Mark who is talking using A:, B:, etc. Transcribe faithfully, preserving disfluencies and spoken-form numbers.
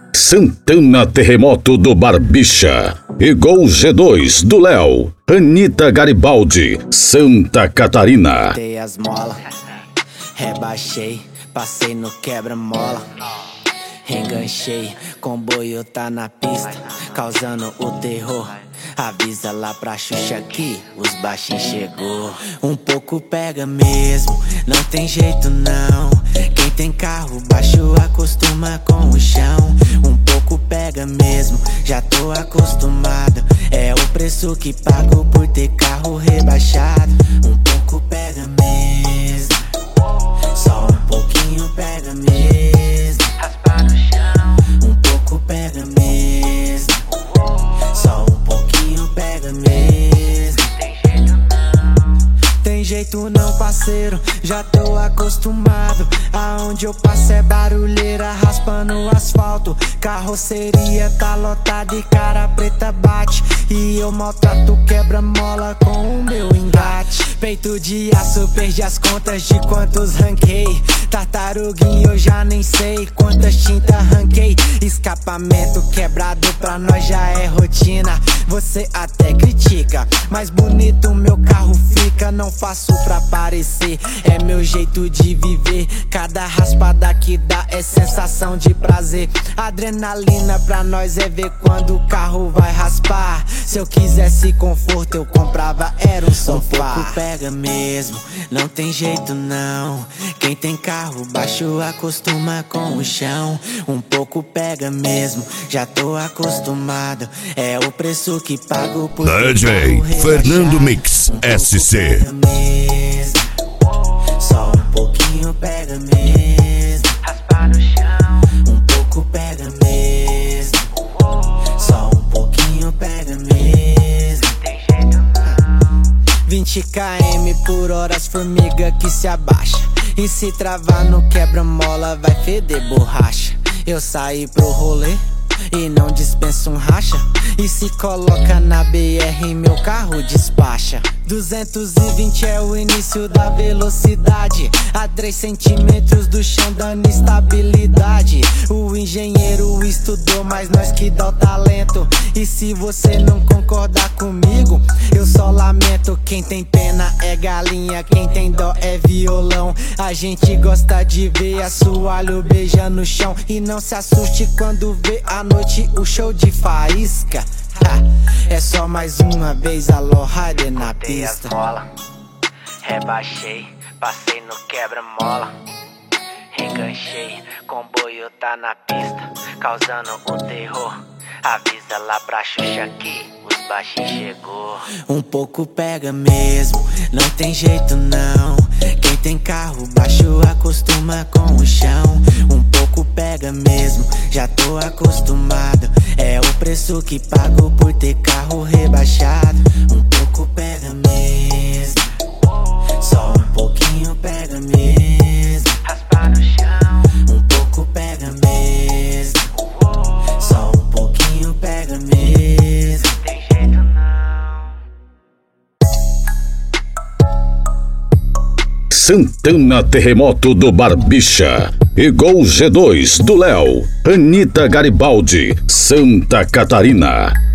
A: Santana Terremoto do Barbicha e Gol G dois do Léo. Anitta Garibaldi, Santa Catarina.
B: Dei as molas, rebaixei, passei no quebra-mola. Enganchei, comboio tá na pista, causando o terror. Avisa lá pra Xuxa que os baixinhos chegou. Um pouco pega mesmo, não tem jeito não. Quem tem carro baixo acostuma com o chão. Um pouco pega mesmo, já tô acostumado. É o preço que pago por ter carro rebaixado. Um pouco pega mesmo, só um pouquinho pega mesmo. Raspar no chão, um pouco pega mesmo, só um pouquinho pega mesmo. Tem jeito não, tem jeito não, parceiro, já tô acostumado. Aonde eu passo é barulheira raspando o asfalto. Carroceria tá lotada e cara preta bate. E eu maltrato quebra-mola com o meu engate. Peito de aço, perdi as contas de quantos ranquei. Tartaruguinho eu já nem sei quantas tintas ranquei. Escapamento quebrado pra nós já é rotina. Você até critica, mas bonito meu carro fica. Não faço pra parecer, é meu jeito de viver. Cada raspada que dá é sensação de prazer. Adrenalina pra nós é ver quando o carro vai raspar. Se eu quisesse conforto eu comprava, era um sofá. Um pouco pega mesmo, não tem jeito não. Quem tem carro baixo acostuma com o chão. Um pouco pega mesmo, já tô acostumado. É o preço que pago por
A: D J Fernando Mix S C.
B: Mesmo, só um pouquinho pega mesmo. Raspar no chão, um pouco pega mesmo, só um pouquinho pega mesmo. Tem jeito não. vinte quilômetros por hora, as formiga que se abaixa. E se travar no quebra-mola vai feder borracha. Eu saí pro rolê e não dispenso um racha. E se coloca na B R meu carro despacha. Duzentos e vinte é o início da velocidade. A três centímetros do chão dando estabilidade. O engenheiro estudou, mas nós que dá o talento. E se você não concordar comigo, eu só lamento. Quem tem pena é galinha, quem tem dó é violão. A gente gosta de ver assoalho beijando no chão. E não se assuste quando vê à noite o show de faísca. Ha, é só mais uma vez a Lorraine na pista. Mola, rebaixei, passei no quebra-mola. Enganchei, comboio tá na pista, causando o terror. Avisa lá pra Xuxa que os baixinhos chegou. Um pouco pega mesmo, não tem jeito não. Quem tem carro baixo acostuma com o chão. Um pouco pega mesmo, já tô acostumado. É o preço que pago por ter carro rebaixado. Um pouco pega mesmo, só um pouquinho pega mesmo. Raspar no chão, um pouco pega mesmo, só um pouquinho pega mesmo. Tem jeito não.
A: Santana Terremoto do Barbicha e Gol G dois do Léo. Anitta Garibaldi, Santa Catarina.